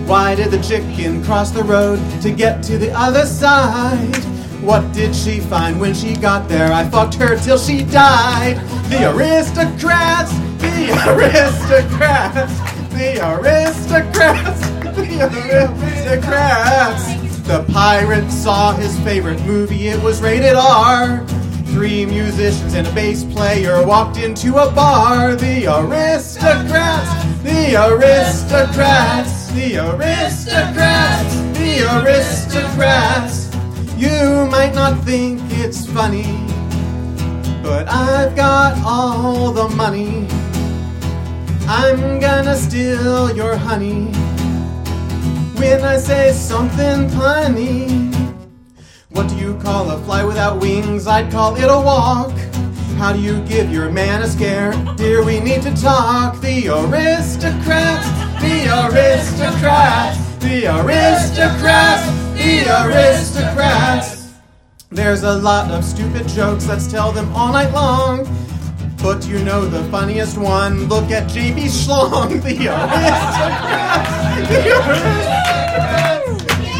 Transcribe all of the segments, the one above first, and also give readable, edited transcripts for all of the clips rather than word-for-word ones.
Why did the chicken cross the road to get to the other side? What did she find when she got there? I fucked her till she died. The aristocrats, the aristocrats, the aristocrats, the aristocrats. The pirate saw his favorite movie, it was rated R. 3 musicians and a bass player walked into a bar. The aristocrats, the aristocrats, the aristocrats, the aristocrats. You might not think it's funny, but I've got all the money. I'm gonna steal your honey when I say something punny. What do you call a fly without wings? I'd call it a walk. How do you give your man a scare? Dear, we need to talk. The aristocrats, the aristocrats, the aristocrats, the aristocrats. There's a lot of stupid jokes, let's tell them all night long. But you know the funniest one? Look at J.B. Schlong. The aristocrats, the aristocrats,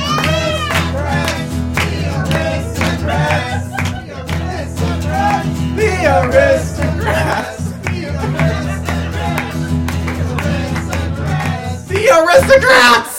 the aristocrats, the aristocrats.